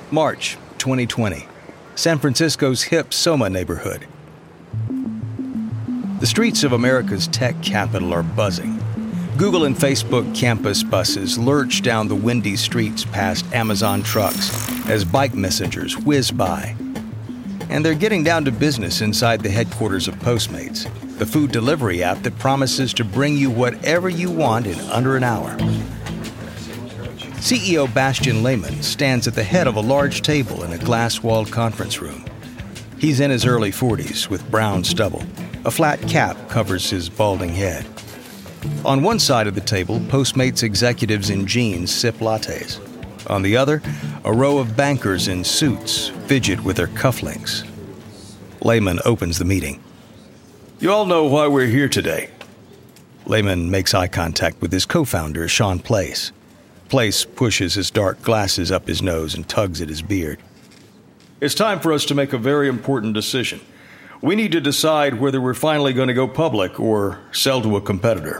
March 2020, San Francisco's hip Soma neighborhood. The streets of America's tech capital are buzzing. Google and Facebook campus buses lurch down the windy streets past Amazon trucks as bike messengers whiz by. And they're getting down to business inside the headquarters of Postmates, the food delivery app that promises to bring you whatever you want in under an hour. CEO Bastian Lehmann stands at the head of a large table in a glass-walled conference room. He's in his early 40s with brown stubble. A flat cap covers his balding head. On one side of the table, Postmates executives in jeans sip lattes. On the other, a row of bankers in suits fidget with their cufflinks. Lehmann opens the meeting. You all know why we're here today. Lehmann makes eye contact with his co-founder, Sean Place. Place pushes his dark glasses up his nose and tugs at his beard. It's time for us to make a very important decision. We need to decide whether we're finally going to go public or sell to a competitor.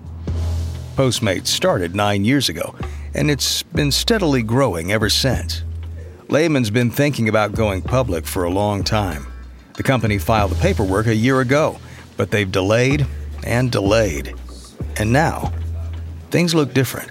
Postmates started 9 years ago, and it's been steadily growing ever since. Lehmann's been thinking about going public for a long time. The company filed the paperwork a year ago, but they've delayed and delayed. And now, things look different.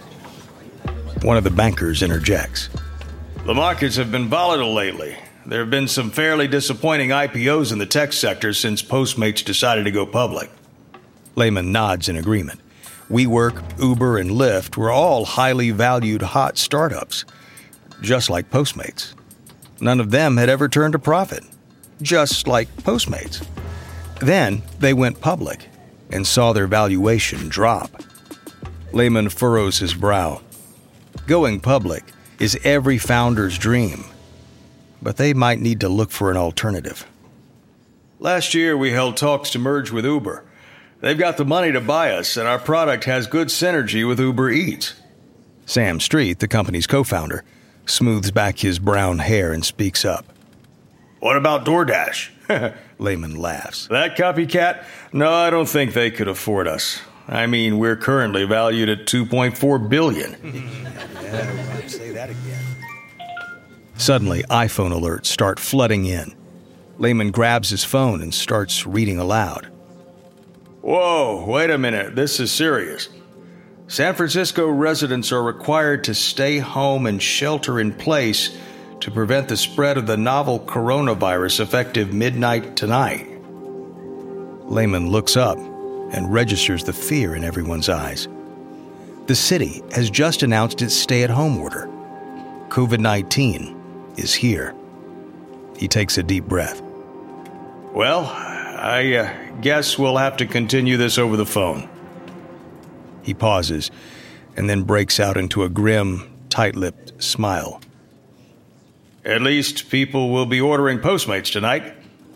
One of the bankers interjects. The markets have been volatile lately. There have been some fairly disappointing IPOs in the tech sector since Postmates decided to go public. Lehmann nods in agreement. WeWork, Uber, and Lyft were all highly valued hot startups, just like Postmates. None of them had ever turned a profit, just like Postmates. Then they went public and saw their valuation drop. Lehmann furrows his brow. Going public is every founder's dream, but they might need to look for an alternative. Last year, we held talks to merge with Uber. They've got the money to buy us, and our product has good synergy with Uber Eats. Sam Street, the company's co-founder, smooths back his brown hair and speaks up. What about DoorDash? Lehmann laughs. That copycat? No, I don't think they could afford us. I mean, we're currently valued at $2.4 billion. Yeah, say that again. Suddenly, iPhone alerts start flooding in. Lehmann grabs his phone and starts reading aloud. Whoa, wait a minute, this is serious. San Francisco residents are required to stay home and shelter in place to prevent the spread of the novel coronavirus effective midnight tonight. Lehmann looks up and registers the fear in everyone's eyes. The city has just announced its stay-at-home order. COVID-19 is here. He takes a deep breath. Well, I guess we'll have to continue this over the phone. He pauses and then breaks out into a grim, tight-lipped smile. At least people will be ordering Postmates tonight.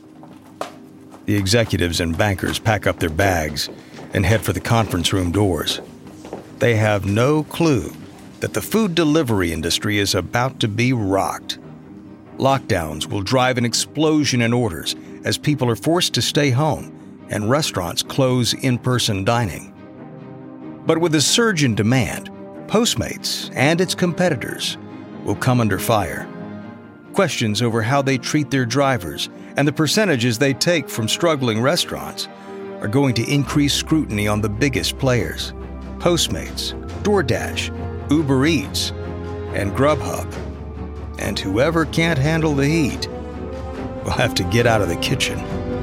The executives and bankers pack up their bags and head for the conference room doors. They have no clue that the food delivery industry is about to be rocked. Lockdowns will drive an explosion in orders as people are forced to stay home and restaurants close in-person dining. But with a surge in demand, Postmates and its competitors will come under fire. Questions over how they treat their drivers and the percentages they take from struggling restaurants are going to increase scrutiny on the biggest players: Postmates, DoorDash, Uber Eats, and Grubhub. And whoever can't handle the heat will have to get out of the kitchen.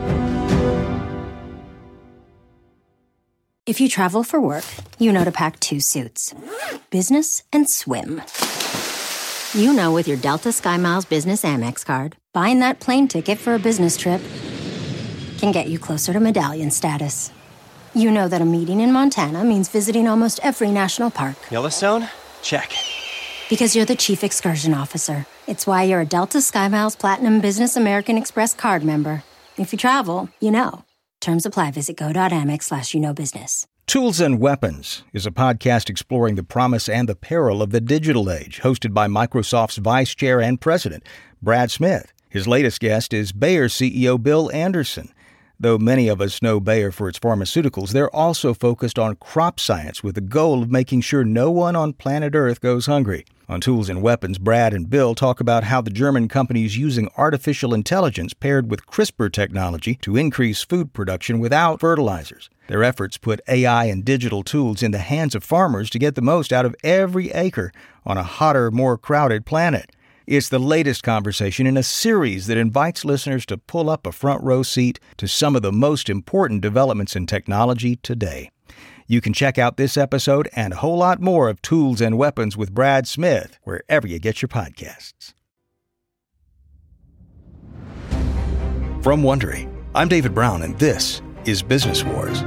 If you travel for work, you know to pack 2 suits. Business and swim. You know with your Delta SkyMiles Business Amex card, buying that plane ticket for a business trip can get you closer to medallion status. You know that a meeting in Montana means visiting almost every national park. Yellowstone? Check. Because you're the chief excursion officer. It's why you're a Delta SkyMiles Platinum Business American Express card member. If you travel, you know. Terms apply. Visit go.amex/you-know-business. Tools and Weapons is a podcast exploring the promise and the peril of the digital age, hosted by Microsoft's Vice Chair and President, Brad Smith. His latest guest is Bayer CEO Bill Anderson. Though many of us know Bayer for its pharmaceuticals, they're also focused on crop science with the goal of making sure no one on planet Earth goes hungry. On Tools and Weapons, Brad and Bill talk about how the German company is using artificial intelligence paired with CRISPR technology to increase food production without fertilizers. Their efforts put AI and digital tools in the hands of farmers to get the most out of every acre on a hotter, more crowded planet. It's the latest conversation in a series that invites listeners to pull up a front row seat to some of the most important developments in technology today. You can check out this episode and a whole lot more of Tools and Weapons with Brad Smith wherever you get your podcasts. From Wondery, I'm David Brown, and this is Business Wars.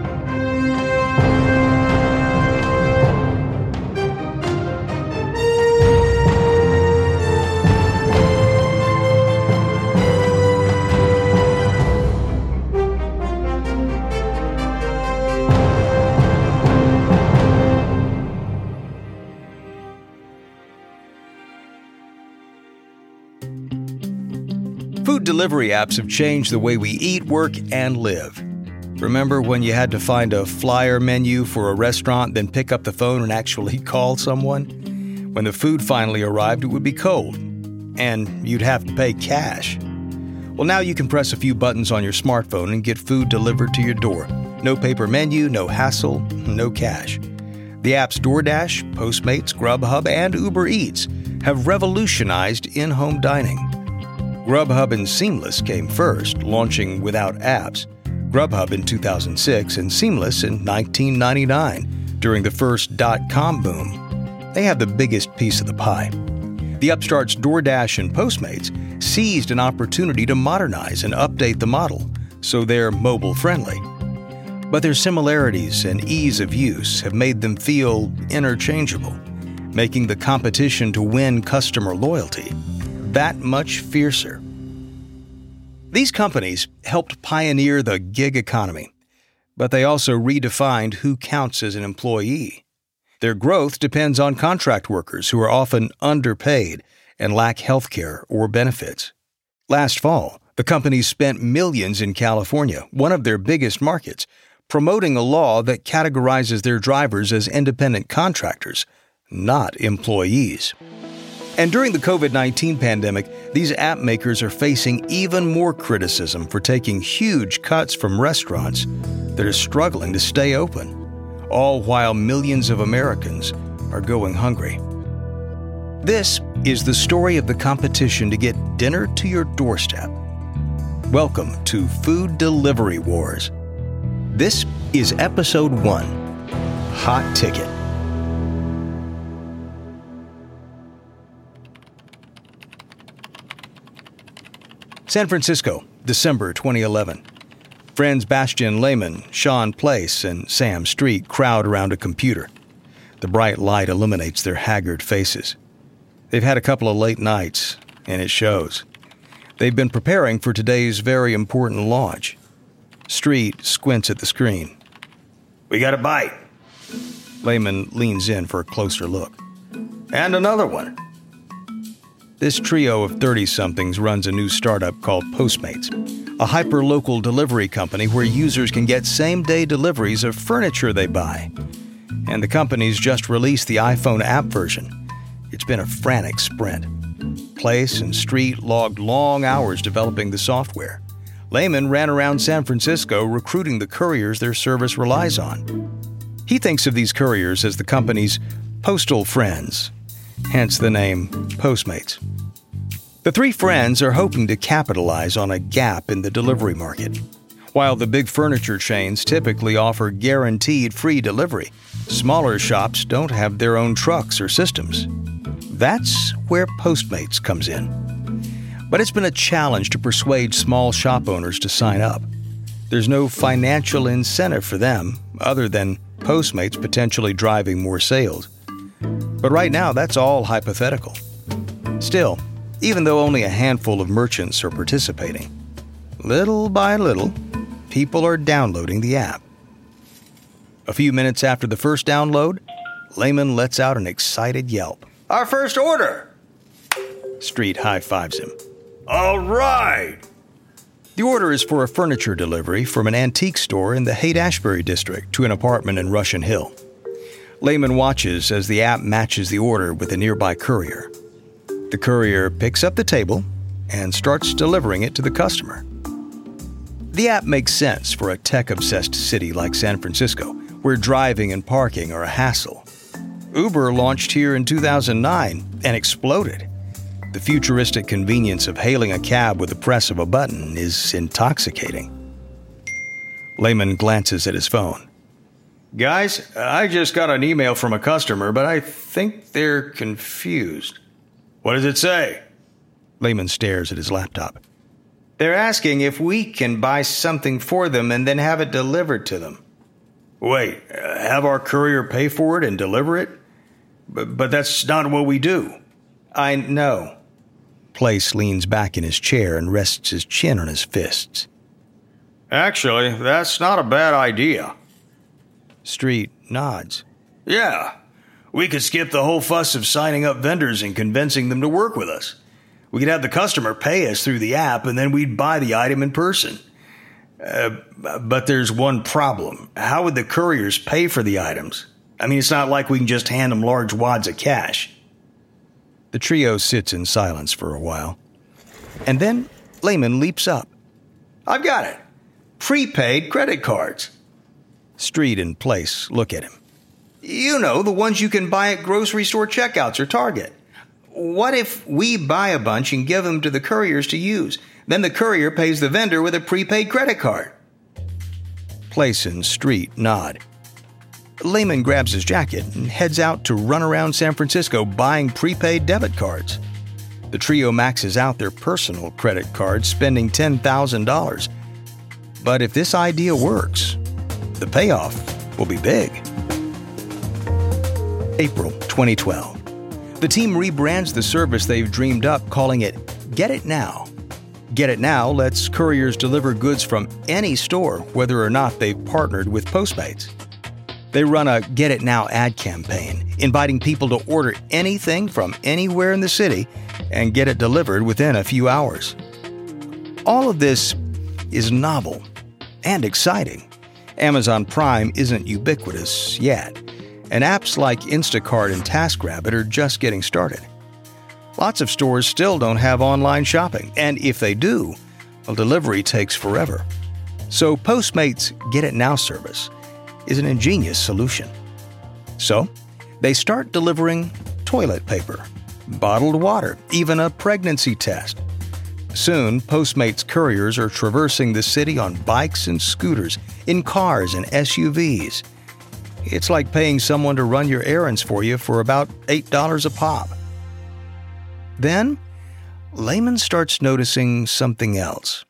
Food delivery apps have changed the way we eat, work, and live. Remember when you had to find a flyer menu for a restaurant, then pick up the phone and actually call someone? When the food finally arrived, it would be cold, and you'd have to pay cash. Well, now you can press a few buttons on your smartphone and get food delivered to your door. No paper menu, no hassle, no cash. The apps DoorDash, Postmates, Grubhub, and Uber Eats have revolutionized in-home dining. Grubhub and Seamless came first, launching without apps. Grubhub in 2006 and Seamless in 1999, during the first .com boom. They have the biggest piece of the pie. The upstarts DoorDash and Postmates seized an opportunity to modernize and update the model, so they're mobile-friendly. But their similarities and ease of use have made them feel interchangeable, making the competition to win customer loyalty that much fiercer. These companies helped pioneer the gig economy, but they also redefined who counts as an employee. Their growth depends on contract workers who are often underpaid and lack health care or benefits. Last fall, the companies spent millions in California, one of their biggest markets, promoting a law that categorizes their drivers as independent contractors, not employees. And during the COVID-19 pandemic, these app makers are facing even more criticism for taking huge cuts from restaurants that are struggling to stay open, all while millions of Americans are going hungry. This is the story of the competition to get dinner to your doorstep. Welcome to Food Delivery Wars. This is Episode 1, Hot Ticket. San Francisco, December 2011. Friends Bastian Lehman, Sean Place, and Sam Street crowd around a computer. The bright light illuminates their haggard faces. They've had a couple of late nights, and it shows. They've been preparing for today's very important launch. Street squints at the screen. "We got a bite." Lehman leans in for a closer look. "And another one." This trio of 30-somethings runs a new startup called Postmates, a hyper-local delivery company where users can get same-day deliveries of furniture they buy. And the company's just released the iPhone app version. It's been a frantic sprint. Place and Street logged long hours developing the software. Lehman ran around San Francisco recruiting the couriers their service relies on. He thinks of these couriers as the company's postal friends, hence the name Postmates. The three friends are hoping to capitalize on a gap in the delivery market. While the big furniture chains typically offer guaranteed free delivery, smaller shops don't have their own trucks or systems. That's where Postmates comes in. But it's been a challenge to persuade small shop owners to sign up. There's no financial incentive for them other than Postmates potentially driving more sales. But right now, that's all hypothetical. Still, even though only a handful of merchants are participating, little by little, people are downloading the app. A few minutes after the first download, Lehman lets out an excited yelp. "Our first order!" Street high-fives him. "All right!" The order is for a furniture delivery from an antique store in the Haight-Ashbury district to an apartment in Russian Hill. Lehman watches as the app matches the order with a nearby courier. The courier picks up the table and starts delivering it to the customer. The app makes sense for a tech-obsessed city like San Francisco, where driving and parking are a hassle. Uber launched here in 2009 and exploded. The futuristic convenience of hailing a cab with the press of a button is intoxicating. Lehman glances at his phone. Guys, I just got an email from a customer, but I think they're confused. What does it say? Lehman stares at his laptop. They're asking if we can buy something for them and then have it delivered to them. Wait, have our courier pay for it and deliver it? But that's not what we do. I know. Place leans back in his chair and rests his chin on his fists. Actually, that's not a bad idea. Street nods. Yeah, we could skip the whole fuss of signing up vendors and convincing them to work with us. We could have the customer pay us through the app and then we'd buy the item in person. But there's one problem. How would the couriers pay for the items? I mean, it's not like we can just hand them large wads of cash. The trio sits in silence for a while. And then Lehman leaps up. I've got it. Prepaid credit cards. Street and Place look at him. You know, the ones you can buy at grocery store checkouts or Target. What if we buy a bunch and give them to the couriers to use? Then the courier pays the vendor with a prepaid credit card. Place and Street nod. Lehman grabs his jacket and heads out to run around San Francisco buying prepaid debit cards. The trio maxes out their personal credit cards, spending $10,000. But if this idea works, the payoff will be big. April 2012. The team rebrands the service they've dreamed up, calling it Get It Now. Get It Now lets couriers deliver goods from any store, whether or not they've partnered with Postmates. They run a Get It Now ad campaign, inviting people to order anything from anywhere in the city and get it delivered within a few hours. All of this is novel and exciting. Amazon Prime isn't ubiquitous yet, and apps like Instacart and TaskRabbit are just getting started. Lots of stores still don't have online shopping, and if they do, a delivery takes forever. So Postmates' Get It Now service is an ingenious solution. So, they start delivering toilet paper, bottled water, even a pregnancy test. Soon, Postmates couriers are traversing the city on bikes and scooters, in cars and SUVs. It's like paying someone to run your errands for you for about $8 a pop. Then, Lehman starts noticing something else.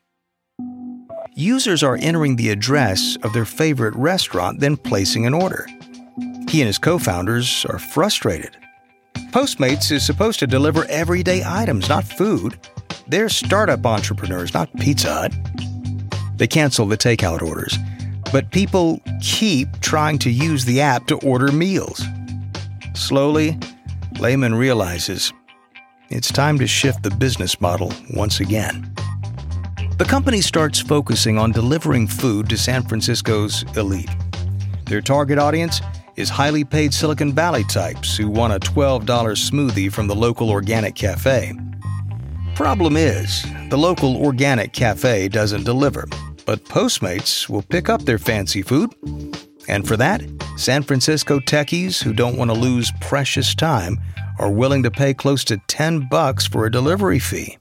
Users are entering the address of their favorite restaurant, then placing an order. He and his co-founders are frustrated. Postmates is supposed to deliver everyday items, not food. They're startup entrepreneurs, not Pizza Hut. They cancel the takeout orders, but people keep trying to use the app to order meals. Slowly, Lehman realizes it's time to shift the business model once again. The company starts focusing on delivering food to San Francisco's elite. Their target audience is highly paid Silicon Valley types who want a $12 smoothie from the local organic cafe. Problem is, the local organic cafe doesn't deliver, but Postmates will pick up their fancy food. And for that, San Francisco techies who don't want to lose precious time are willing to pay close to $10 for a delivery fee.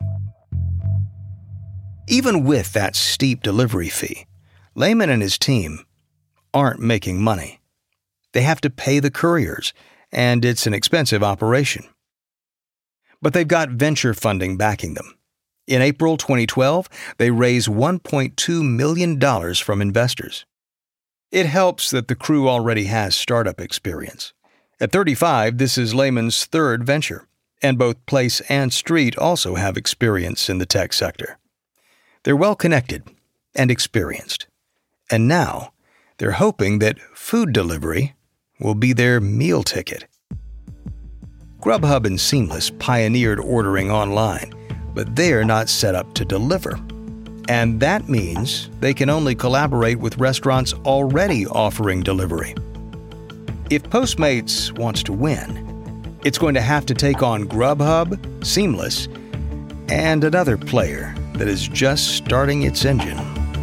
Even with that steep delivery fee, Lehman and his team aren't making money. They have to pay the couriers, and it's an expensive operation. But they've got venture funding backing them. In April 2012, they raised $1.2 million from investors. It helps that the crew already has startup experience. At 35, this is Lehman's third venture, and both Place and Street also have experience in the tech sector. They're well-connected and experienced, and now they're hoping that food delivery will be their meal ticket. Grubhub and Seamless pioneered ordering online, but they're not set up to deliver. And that means they can only collaborate with restaurants already offering delivery. If Postmates wants to win, it's going to have to take on Grubhub, Seamless, and another player that is just starting its engine.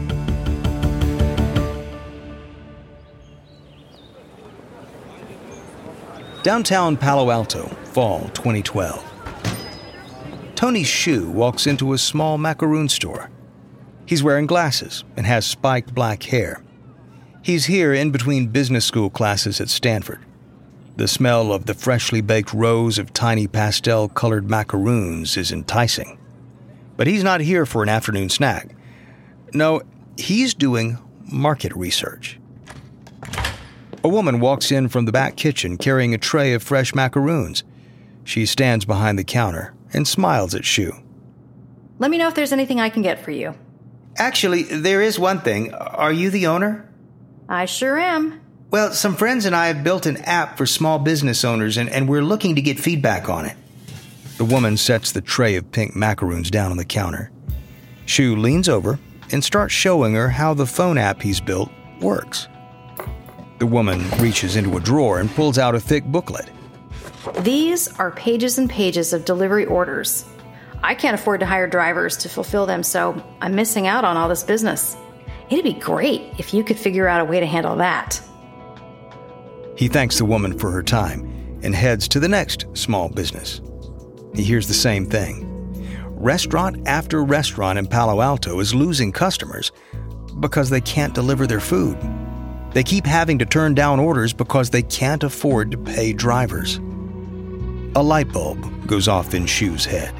Downtown Palo Alto, fall 2012. Tony Xu walks into a small macaroon store. He's wearing glasses and has spiked black hair. He's here in between business school classes at Stanford. The smell of the freshly baked rows of tiny pastel-colored macaroons is enticing. But he's not here for an afternoon snack. No, he's doing market research. A woman walks in from the back kitchen carrying a tray of fresh macaroons. She stands behind the counter and smiles at Xu. Let me know if there's anything I can get for you. Actually, there is one thing. Are you the owner? I sure am. Well, some friends and I have built an app for small business owners, and we're looking to get feedback on it. The woman sets the tray of pink macaroons down on the counter. Xu leans over and starts showing her how the phone app he's built works. The woman reaches into a drawer and pulls out a thick booklet. These are pages and pages of delivery orders. I can't afford to hire drivers to fulfill them, so I'm missing out on all this business. It'd be great if you could figure out a way to handle that. He thanks the woman for her time and heads to the next small business. He hears the same thing. Restaurant after restaurant in Palo Alto is losing customers because they can't deliver their food. They keep having to turn down orders because they can't afford to pay drivers. A light bulb goes off in Xu's head.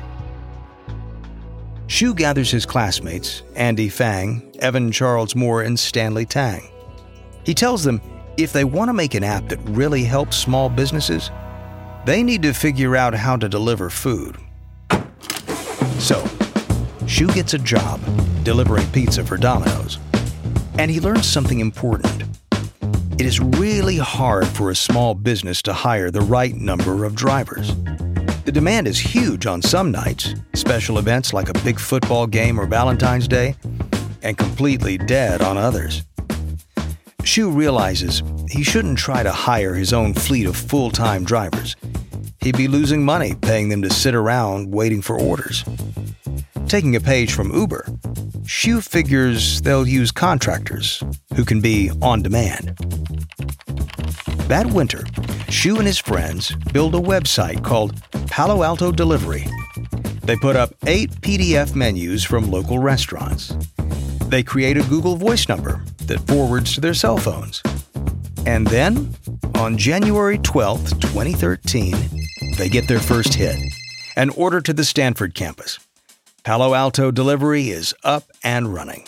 Xu gathers his classmates, Andy Fang, Evan Charles Moore, and Stanley Tang. He tells them if they want to make an app that really helps small businesses, they need to figure out how to deliver food. So, Xu gets a job delivering pizza for Domino's. And he learns something important. It is really hard for a small business to hire the right number of drivers. The demand is huge on some nights, special events like a big football game or Valentine's Day, and completely dead on others. Xu realizes he shouldn't try to hire his own fleet of full-time drivers. He'd be losing money paying them to sit around waiting for orders. Taking a page from Uber, Xu figures they'll use contractors who can be on demand. That winter, Xu and his friends build a website called Palo Alto Delivery. They put up 8 PDF menus from local restaurants. They create a Google Voice number that forwards to their cell phones. And then, on January 12th, 2013, they get their first hit, an order to the Stanford campus. Palo Alto Delivery is up and running.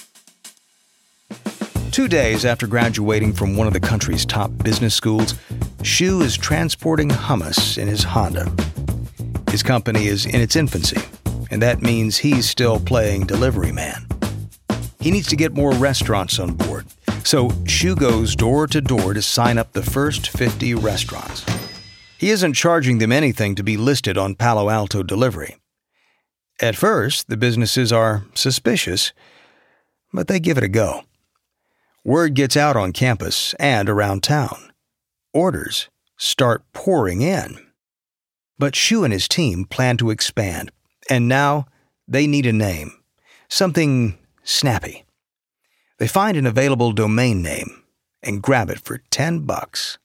2 days after graduating from one of the country's top business schools, Xu is transporting hummus in his Honda. His company is in its infancy, and that means he's still playing delivery man. He needs to get more restaurants on board, so Xu goes door to door to sign up the first 50 restaurants. He isn't charging them anything to be listed on Palo Alto Delivery. At first, the businesses are suspicious, but they give it a go. Word gets out on campus and around town. Orders start pouring in. But Xu and his team plan to expand, and now they need a name, something snappy. They find an available domain name and grab it for $10.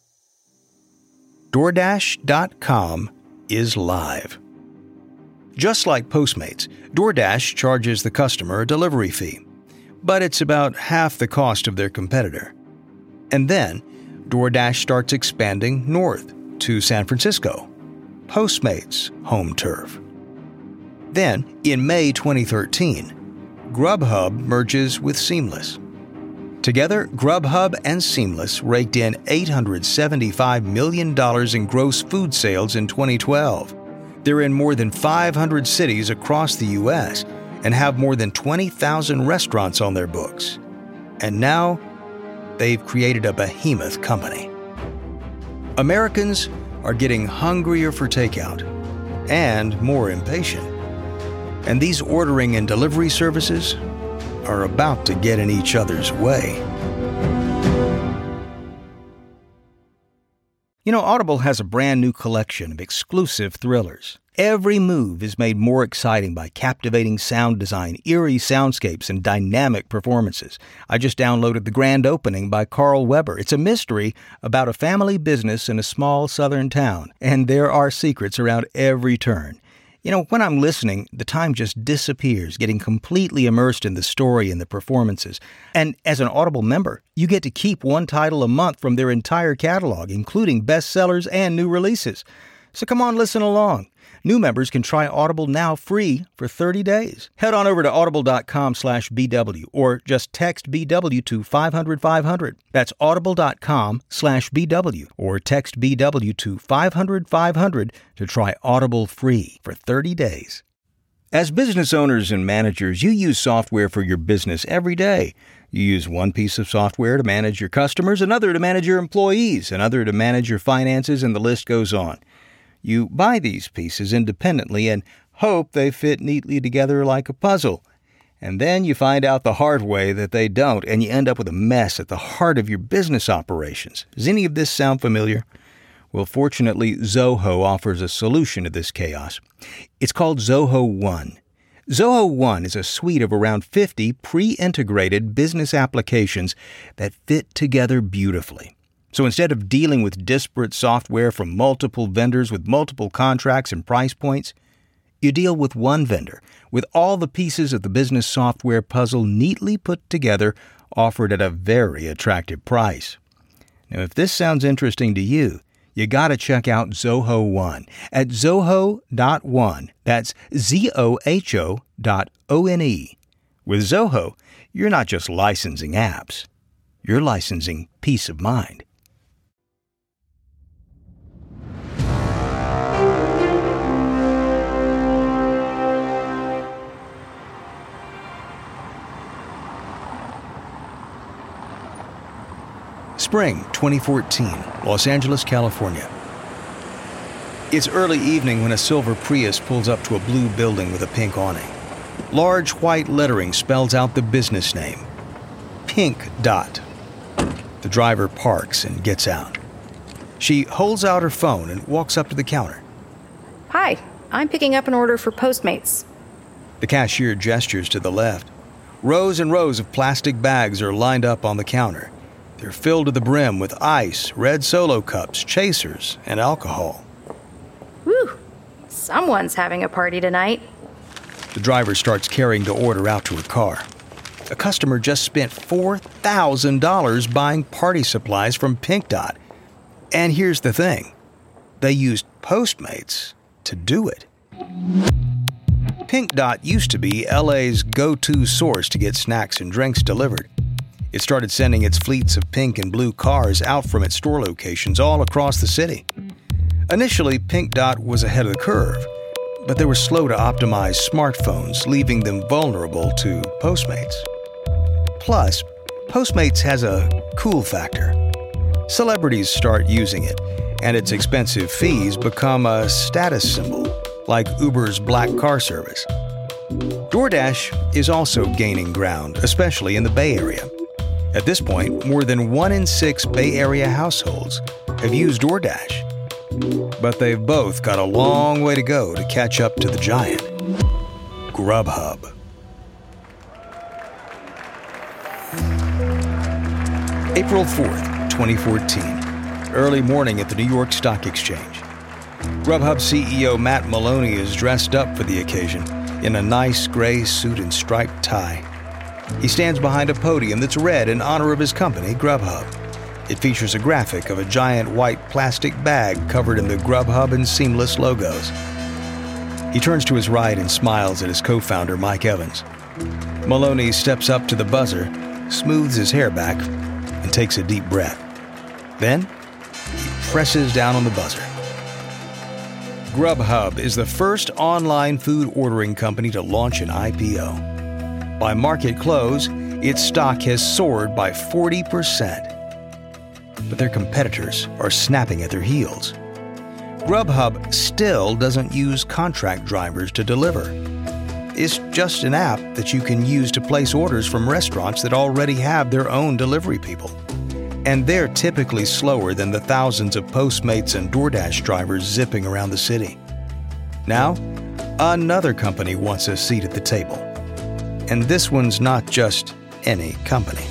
DoorDash.com is live. Just like Postmates, DoorDash charges the customer a delivery fee, but it's about half the cost of their competitor. And then, DoorDash starts expanding north to San Francisco, Postmates' home turf. Then, in May 2013, Grubhub merges with Seamless. Together, Grubhub and Seamless raked in $875 million in gross food sales in 2012. They're in more than 500 cities across the U.S. and have more than 20,000 restaurants on their books. And now, they've created a behemoth company. Americans are getting hungrier for takeout and more impatient. And these ordering and delivery services are about to get in each other's way. You know, Audible has a brand new collection of exclusive thrillers. Every move is made more exciting by captivating sound design, eerie soundscapes, and dynamic performances. I just downloaded The Grand Opening by Carl Weber. It's a mystery about a family business in a small southern town, and there are secrets around every turn. You know, when I'm listening, the time just disappears, getting completely immersed in the story and the performances. And as an Audible member, you get to keep one title a month from their entire catalog, including bestsellers and new releases. So come on, listen along. New members can try Audible now free for 30 days. Head on over to audible.com/BW or just text BW to 500-500. That's audible.com/BW or text BW to 500-500 to try Audible free for 30 days. As business owners and managers, you use software for your business every day. You use one piece of software to manage your customers, another to manage your employees, another to manage your finances, and the list goes on. You buy these pieces independently and hope they fit neatly together like a puzzle. And then you find out the hard way that they don't, and you end up with a mess at the heart of your business operations. Does any of this sound familiar? Well, fortunately, Zoho offers a solution to this chaos. It's called Zoho One. Zoho One is a suite of around 50 pre-integrated business applications that fit together beautifully. So instead of dealing with disparate software from multiple vendors with multiple contracts and price points, you deal with one vendor with all the pieces of the business software puzzle neatly put together, offered at a very attractive price. Now, if this sounds interesting to you, you got to check out Zoho One at zoho.one. That's ZOHO.ONE. With Zoho, you're not just licensing apps, you're licensing peace of mind. Spring 2014, Los Angeles, California. It's early evening when a silver Prius pulls up to a blue building with a pink awning. Large white lettering spells out the business name, Pink Dot. The driver parks and gets out. She holds out her phone and walks up to the counter. Hi, I'm picking up an order for Postmates. The cashier gestures to the left. Rows and rows of plastic bags are lined up on the counter. They're filled to the brim with ice, red Solo cups, chasers, and alcohol. Whew, someone's having a party tonight. The driver starts carrying the order out to her car. A customer just spent $4,000 buying party supplies from Pink Dot. And here's the thing. They used Postmates to do it. Pink Dot used to be LA's go-to source to get snacks and drinks delivered. It started sending its fleets of pink and blue cars out from its store locations all across the city. Initially, Pink Dot was ahead of the curve, but they were slow to optimize smartphones, leaving them vulnerable to Postmates. Plus, Postmates has a cool factor. Celebrities start using it, and its expensive fees become a status symbol, like Uber's black car service. DoorDash is also gaining ground, especially in the Bay Area. At this point, more than 1 in 6 Bay Area households have used DoorDash. But they've both got a long way to go to catch up to the giant, Grubhub. April 4th, 2014. Early morning at the New York Stock Exchange. Grubhub CEO Matt Maloney is dressed up for the occasion in a nice gray suit and striped tie. He stands behind a podium that's red in honor of his company, Grubhub. It features a graphic of a giant white plastic bag covered in the Grubhub and Seamless logos. He turns to his right and smiles at his co-founder, Mike Evans. Maloney steps up to the buzzer, smooths his hair back, and takes a deep breath. Then, he presses down on the buzzer. Grubhub is the first online food ordering company to launch an IPO. By market close, its stock has soared by 40%. But their competitors are snapping at their heels. Grubhub still doesn't use contract drivers to deliver. is just an app that you can use to place orders from restaurants that already have their own delivery people. And they're typically slower than the thousands of Postmates and DoorDash drivers zipping around the city. Now, another company wants a seat at the table. And this one's not just any company.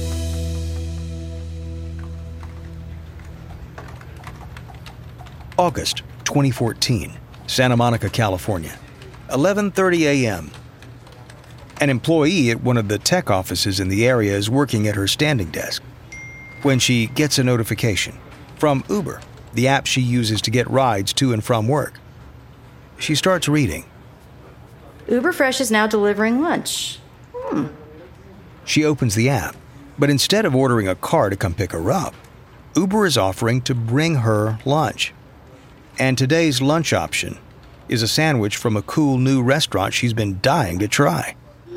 August 2014, Santa Monica, California, 11:30 a.m. An employee at one of the tech offices in the area is working at her standing desk when she gets a notification from Uber, the app she uses to get rides to and from work. She starts reading. UberFresh is now delivering lunch. She opens the app, but instead of ordering a car to come pick her up, Uber is offering to bring her lunch. And today's lunch option is a sandwich from a cool new restaurant she's been dying to try.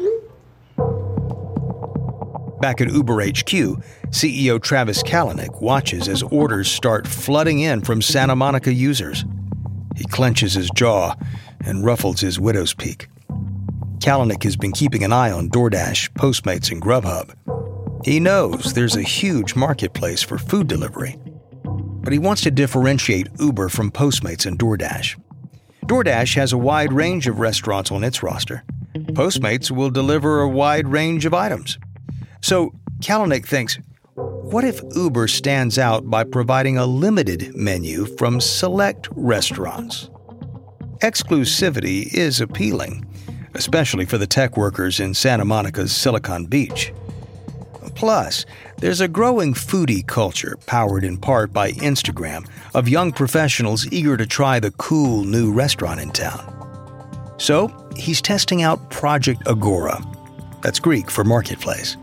Back at Uber HQ, CEO Travis Kalanick watches as orders start flooding in from Santa Monica users. He clenches his jaw and ruffles his widow's peak. Kalanick has been keeping an eye on DoorDash, Postmates, and Grubhub. He knows there's a huge marketplace for food delivery, but he wants to differentiate Uber from Postmates and DoorDash. DoorDash has a wide range of restaurants on its roster. Postmates will deliver a wide range of items. So Kalanick thinks, what if Uber stands out by providing a limited menu from select restaurants? Exclusivity is appealing, especially for the tech workers in Santa Monica's Silicon Beach. Plus, there's a growing foodie culture powered in part by Instagram of young professionals eager to try the cool new restaurant in town. So, he's testing out Project Agora. That's Greek for marketplace.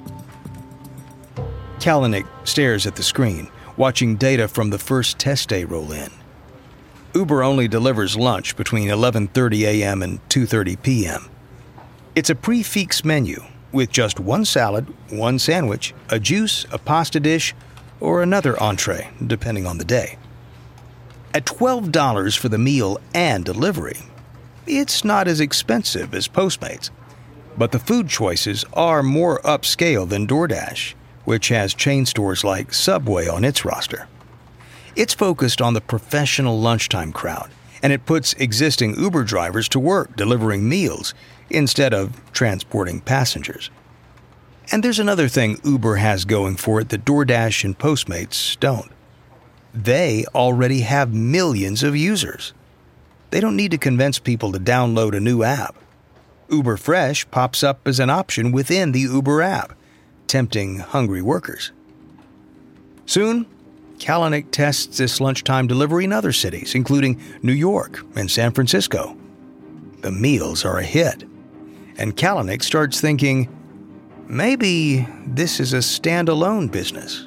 Kalanick stares at the screen, watching data from the first test day roll in. Uber only delivers lunch between 11:30 a.m. and 2:30 p.m. It's a prix-fixe menu with just one salad, one sandwich, a juice, a pasta dish, or another entree, depending on the day. At $12 for the meal and delivery, it's not as expensive as Postmates, but the food choices are more upscale than DoorDash, which has chain stores like Subway on its roster. It's focused on the professional lunchtime crowd, and it puts existing Uber drivers to work delivering meals instead of transporting passengers. And there's another thing Uber has going for it that DoorDash and Postmates don't. They already have millions of users. They don't need to convince people to download a new app. UberFresh pops up as an option within the Uber app, tempting hungry workers. Soon, Kalanick tests this lunchtime delivery in other cities, including New York and San Francisco. The meals are a hit, and Kalanick starts thinking, maybe this is a standalone business.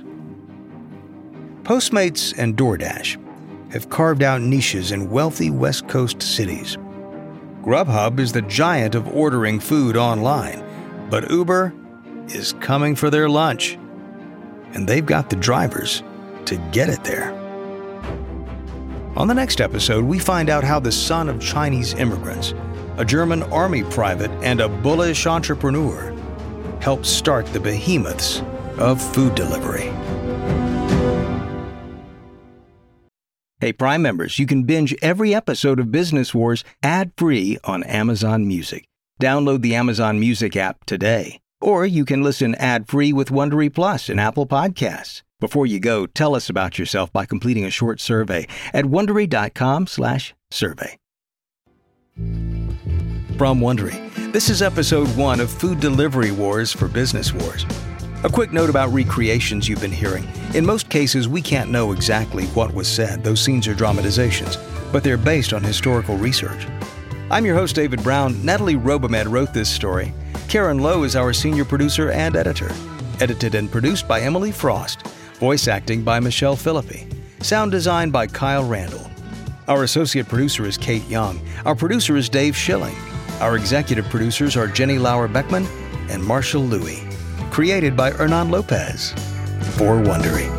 Postmates and DoorDash have carved out niches in wealthy West Coast cities. Grubhub is the giant of ordering food online, but Uber is coming for their lunch, and they've got the drivers to get it there. On the next episode, we find out how the son of Chinese immigrants, a German army private, and a bullish entrepreneur helped start the behemoths of food delivery. Hey, Prime members, you can binge every episode of Business Wars ad-free on Amazon Music. Download the Amazon Music app today. Or you can listen ad-free with Wondery Plus and Apple Podcasts. Before you go, tell us about yourself by completing a short survey at Wondery.com/survey. From Wondery, this is episode 1 of Food Delivery Wars for Business Wars. A quick note about recreations you've been hearing. In most cases, we can't know exactly what was said. Those scenes are dramatizations, but they're based on historical research. I'm your host, David Brown. Natalie Robomed wrote this story. Karen Lowe is our senior producer and editor. Edited and produced by Emily Frost. Voice acting by Michelle Philippi. Sound design by Kyle Randall. Our associate producer is Kate Young. Our producer is Dave Schilling. Our executive producers are Jenny Lauer-Beckman and Marshall Louie. Created by Hernan Lopez. For Wondery.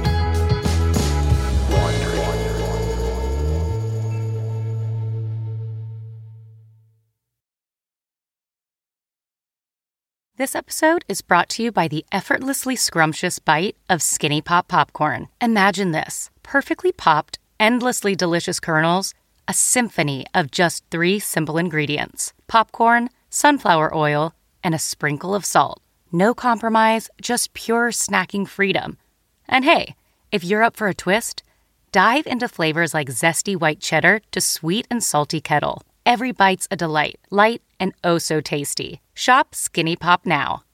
This episode is brought to you by the effortlessly scrumptious bite of Skinny Pop popcorn. Imagine this: perfectly popped, endlessly delicious kernels, a symphony of just 3 simple ingredients: popcorn, sunflower oil, and a sprinkle of salt. No compromise, just pure snacking freedom. And hey, if you're up for a twist, dive into flavors like zesty white cheddar to sweet and salty kettle. Every bite's a delight, light and oh so tasty. Shop Skinny Pop now.